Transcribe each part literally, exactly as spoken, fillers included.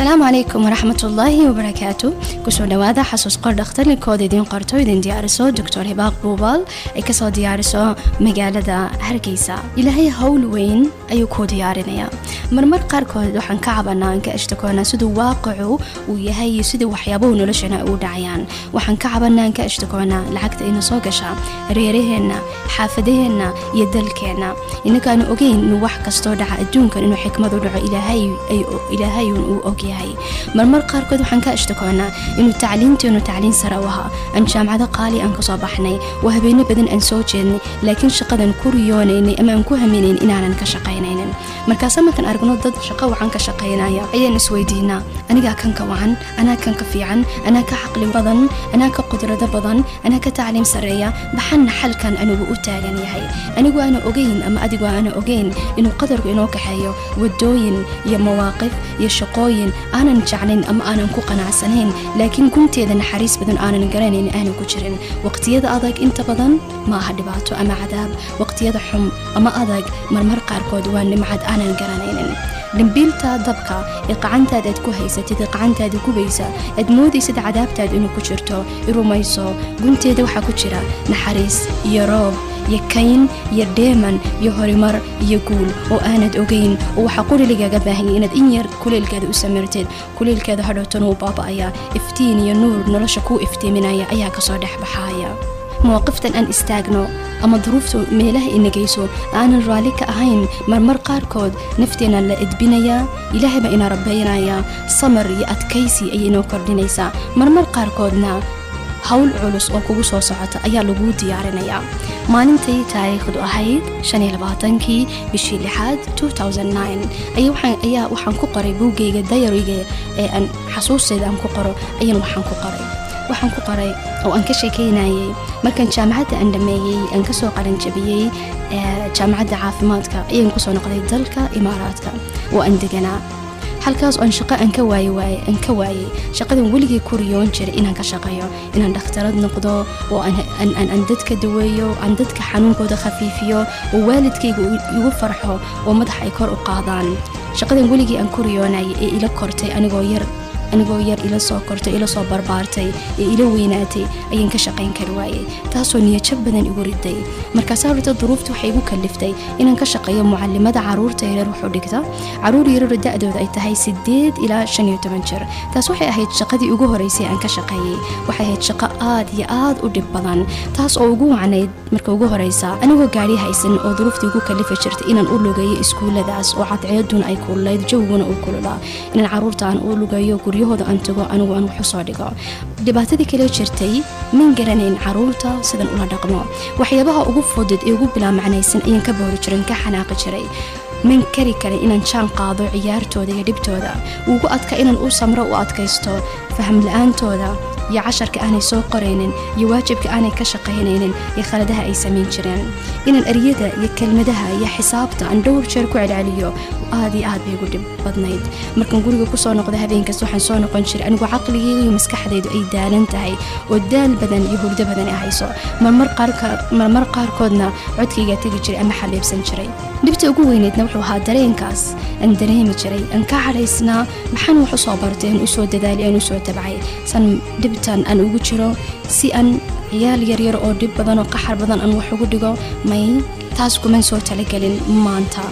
السلام عليكم ورحمة الله وبركاته. كسو نوادا حسوس قرد اختر لكود دين قرطو دين ديارسو دكتور هباق بوبال اكسو ديارسو مقالة هرقيسا إلهي هول وين أيو كود ديارنيا مرمر قاركود وحن كعبنا انك اشتكونا سدو واقعو ويهي سدو وحيابو نلشنا او دعيان وحن كعبنا انك اشتكونا لعقد اينا سوقشا ريريهنا حافدهنا يدلكينا إنه كانوا اوغين نو wax kasto dhaca adduunka inuu xikmadu dhaco ilaahay ay ilaahay uu ogyahay marmar qaarkood waxaan ka ashtakoonaa inuu tacliinteenu tacliin sare u ahaa aan jaamacada qaali aan ka soo baxnay waa habeenno badan aan soo jeednay laakiin shaqadan ku riyoonaynay ama aan ku haminayn inaanan ka shaqaynaynin markaas markaan aragno dad shaqo waxaan ka shaqaynaya ayaan isweydiinaa aniga kan ka wacan ana kan ka fiican ana ka xaqli badan ana ka qudrado badan ana ka tacliin sareeya baxan xalkan anigu u taagan yahay anigu ana ogeyn ama adigu ana ogeyn inuu qadarku inoo kaxeeyo wadooyin iyo mawaaqif iyo shaqooyin aanan jeclayn ama aanan ku qanacsanayn laakiin gunteeda naxariis badan aanan garanayn aanan ku jirin waqtiyada adag inta badan ma aha dhibaato ama cadaab waqtiyada xum ama adag marmar qaarkood waa nimcad aanan garanaynin dambiilta dabka ee qacantaada aad ku haysatid ee qacantaada gubaysa aad moodaysid cadaabtaada inuu ku jirto irumayso gunteeda waxaa ku jira naxariis iyo roob iyo kayn iyo dheeman iyo horimar iyo guul oo aanad ogeyn oo waxa qoriligaaga baahan yahay inaad in yar kuleelkaada u sameerteed kuleelkaada hadhowtana uu baaba'aya iftiin iyo nuur nolosha ku iftiiminaya ayaa ka soo dhex baxaya مواقفتن أن استاغنو أما ظروفتو ميله إنجيسو أنا رالك أهين مرمر قاركود نفتنا لإدبينيا إلهي ما إنا ربينايا صمر يأتكيسي أي نوكر دينيسا مرمر قاركودنا هول علوس أو كوسو صعطة أيا لجو ديارنيا ما ننتهي تاريخ دو أهيد شني لبعضنكي بشي لحد two thousand nine أي وحن أيا وحن كقري بوجي دايريجي أن حسوس سيد أم كقرو أي وحن كقري waxaan ku qoray oo aan ka sheekeynayay markaan jaamacadda aan dhameeyay aan ka soo qaran jabiyay jaamacadda caafimaadka ayaan ku soo noqday dalka Imaaraadka oo aan deganaa halkaas oo shaqo aan ka waayay waay aan ka waayay shaqadan weligii ku riyoon jiray inaan ka shaqeeyo inaan dhakhtarad noqdo oo aan aan aan dadka daweeyo aan dadka xanuunkooda khafiifiyo oo waalidkayga igu farxo oo madax ay kor u qaadaan shaqadan weligii aan ku riyoonayay ee ila kortay anigoo yar anigoo yar ila soo kortay ila soo barbaartay ee ila weynaatay ayaan ka shaqayn kari waayay taasoo niyad jab badan igu riday markaas horta duruuftu waxay igu kaliftay inaan ka shaqeeyo mucallimada caruurta yar wax u dhigta caruur yar oo da'dooda ay tahay sideed ilaa shan iyo toban jir taas waxay ahayd shaqadii ugu horeysay aan ka shaqeeyay waxay ahayd shaqo aad iyo aad u dhib badan taas oo ugu wacnayd marka ugu horeysa anigoo gaari haysan oo duruuftu igu kalifay jirtay inaan u lugeeyo iskuuladaas oo cadceeduna ay kuleyd jawguna uu kululaa inaan caruurtaan u lugeeyo hooda aan tago anigu aan wax soo dhigo dhibaatadii kale jirtay min garanayn caruurta sidan ula dhaqmo waxyaabaha ugu fudud ee ugu bilaa macnaysan ayaan ka boori jiray ka xanaaqi jiray min kari kale inaan jaan qaado ciyaartooda iyo dhibtooda ugu adka inaan u samro u adkaysto faham la'aantooda iyo casharka aanay soo qoraynin iyo waajibka aanay ka shaqaynaynin iyo khaladaha ay sameyn jireen inaan eriyada iyo kelmadaha iyo xisaabta aan dhowr jeer ku celceliyo aad iyo aad bay ugu dhib badnayd markaan guriga ku soo noqday habeenkaas waxaan soo noqon jiray anigu caqligayga iyo maskaxdaydu ay daalan tahay oo daal badan iyo hurdo badan ay hayso marmar qaarka marmar qaarkoodna codkayga tagi jiray ama xaleebsan jiray dhibta ugu weyneedna wuxuu ahaa dareenkaas aan dareemi jiray aan ka xaraysnaa maxaan wax u soo bartay aan u soo dadaalay aan u soo tabcay san dhibtan aan ugu jiro si aan ciyaal yar yar oo dhib badan oo qaxar badan aan wax ugu dhigo may taas kuma soo talagelin maanta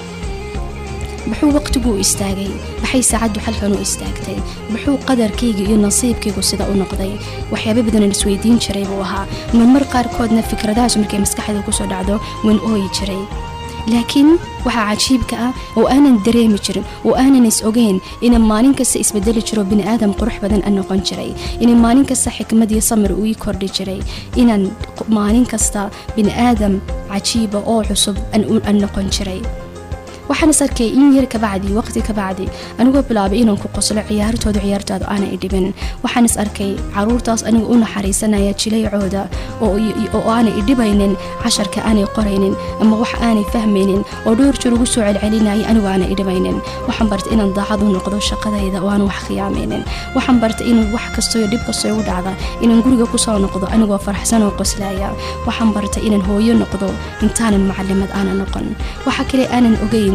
بحو وقتكو استاغي بحي ساعدو حلكانو استاغتي بحو قدركيغي iyo nasiibkaygu sida u noqday waxyaabo badan aan isweydiin jiray buu ahaa marmar qaarkoodna fikradahaas markay maskaxda ku soo dhacdo waan ooyi jiray laakiin waxa cajiibka ah oo aanan dareemi jirin oo aanan is ogeyn in maalin kasta isbedeli jiro bini aadam qurux badan aan noqon jiray in maalin kasta xikmad iyo samir uu kordhi jiray inaan maalin kasta bini aadam cajiiba oo cusub aan noqon jiray waxaan sarkay in yar ka bacdi waqti ka bacdi anigu bilaabay inaan ku qoslo ciyaartooda ciyaartooda aan ay dhibin waxaan is arkay caruurtaas anigu u naxariisanaya jilaycooda oo oo aan ay dhibaynin casharka aan ay qoraynin ama wax aan ay fahmaynin oo dhowr jeer ugu soo celcelinay anigu aan ay dhibaynin waxaan bartay inaan daacad u noqdo shaqadayda oo aan wax khiyaamaynin waxaan bartay in wax kasto iyo dhib kasto u dhacda inaan guriga ku soo noqdo anigoo faraxsan oo qoslaya waxaan bartay inaan hooyo noqdo intaanan macallimad aan noqon waxa kale aanan ogeyn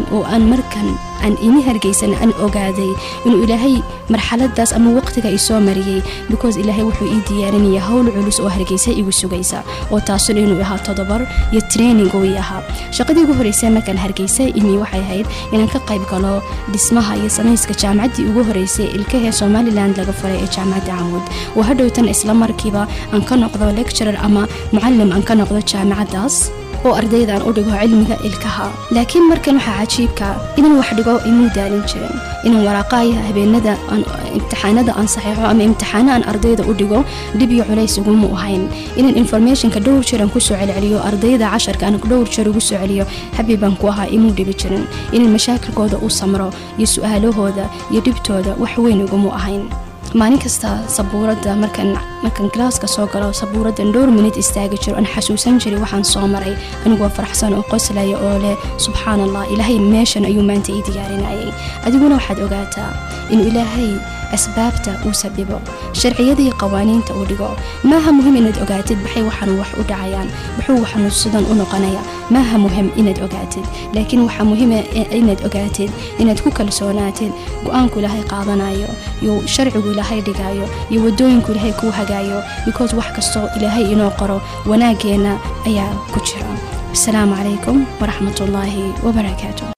وأن مركن أن إني هرجيسن أن أجادي إنه إلهي مرحلة داس أما وقت كيسوع مريء because إلهي وحو إيدي يعني يهول علوس وهرجيسة يوسو جيسة وتواصل إنه يها تدبر يتريني قويها شقدي جوهريسة ما كان هرجيسة إني وحي هيد يعني كقيب قالوا دسمها يسميس كجامعة دي جوهريسة الكه سومالي لاند لقفرة جامعة عمود وهذا يتن إسلام مركبة أن كان نقضى لكتشر أما معلم أن كان نقضى جامعة داس وأرديدان أودجوا علمك الكها لكن مركن وح عجيبك إنه وحدجوا إنه دارين شرن إنه ورقاية بين ندى امتحان ندى أن صحيحه أم امتحان أن أرديد أودجوا دبي عليه سجون مؤهين إن الإنفورميشن كدور شرن كسر على عليه أرديد عشر كان كدور شرن كسر عليه حبيبا كوها إمو دبي شرن إن المشاكل كودا أوسمرا يسؤاله هذا يدبت هذا وحوين مؤهين maalin kasta sabuurada markan markan klaaska soo galo sabuurada dhowr minute istaagi jiro aan xasuusan jiray waxaan soo maray anigoo faraxsan oo qoslaya oo leh subhanallah ilaahay meeshan ayuu maanta ii diyaarinayay adiguna waxaad ogaataa in ilaahay asbaabta uu sabibo sharciyadii qawaaniinta uu dhigo maaha muhiim inaad ogaatid baxay waxaan wax u dhacayaan wuxuu waxaan sidan u noqonaya maaha muhiim inaad ogaatid laakiin waxa muhiim ah inaad ogaatid inaad ku kalsoonaatid go'aanku ilaahay qaadanayo iyo sharcigu ilaahay dhigayo iyo wadooyinku ilaahay ku hagaayo because wax kasto ilaahay inoo qoro wanaageena ayaa ku jira. Assalaamu calaykum wa rahmatullaahi wa barakaatuh.